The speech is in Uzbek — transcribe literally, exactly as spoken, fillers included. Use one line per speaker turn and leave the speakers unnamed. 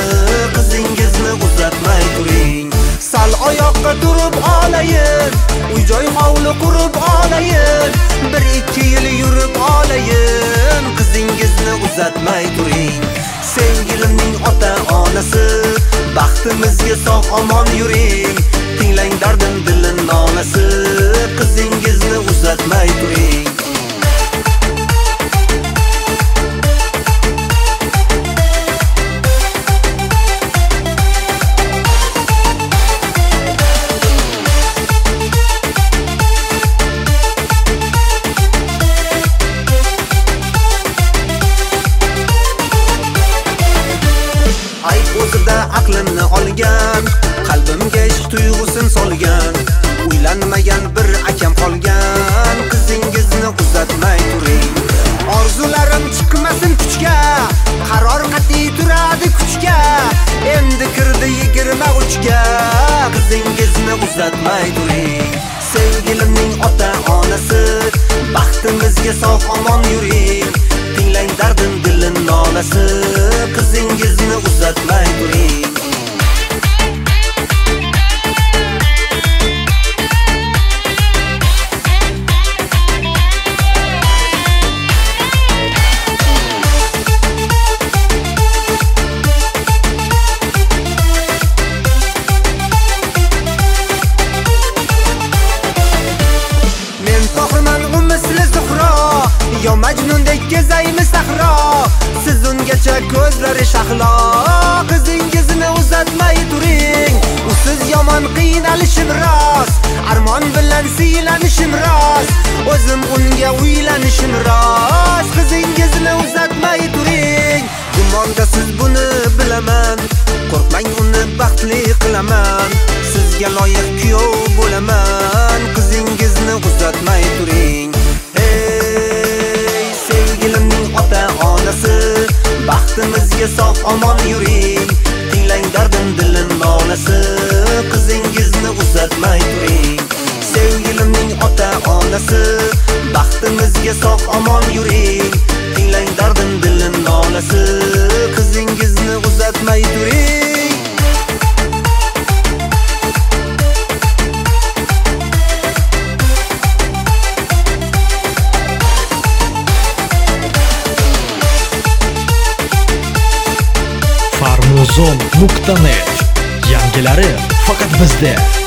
qizingizni uzatmay turing. Sal oyoqqa turib olayin, uy-joy hovli qurib olayin, bir ikki yil yurib olayin, qizingizni uzatmay turing. Sevgilimning ota-onasi, baxtimizga sog' omon yuring. Tinglang dardim dilin nolasi, qizingizni uzatmay turing. O'zida aqlimni olgan, qalbimga ishq tuyg'usin solgan, uylanmagan bir akam qolgan, qizingizni uzatmay turing. Orzularim chiqmasin kuchga, qaror qat'iy turadi kuchga, endi kirdi yigirma uchga, qizingizni uzatmay turing. Sevgilimning ota-onasi, baxtimizga sog' omon yuring. Tinglang dardim dilin nolasi, qizingizni uzatmay turing. Men to'g'riman u misli Zuhro, yo Majnundek kezaymi sahro, siz ungacha ko'zlari shahlo, qizingizni uzatmay turing. Usiz yomon qiynalishim rost, armon bilan siylanishim rost, o'zim unga uylanishim rost, qizingizni uzatmay turing. Gumonda siz buni bilaman, qo'rqmang uni baxtli qilaman, sizga loyiq kuyov bo'laman, qizingizni uzatmay turing. Hey sevgilimning ota-onasi, baxtimizga sog' omon yuring. Tinglang dardim dilin nolasi, qizingizni uzatmay turing. Sevgilimning ota-onasi, baxtimizga sog' omon yuring. Tinglang dardim dilin nolasi, qizingizni uzatmay turing.
farmuzon nuqta net, yangilari faqat bizda.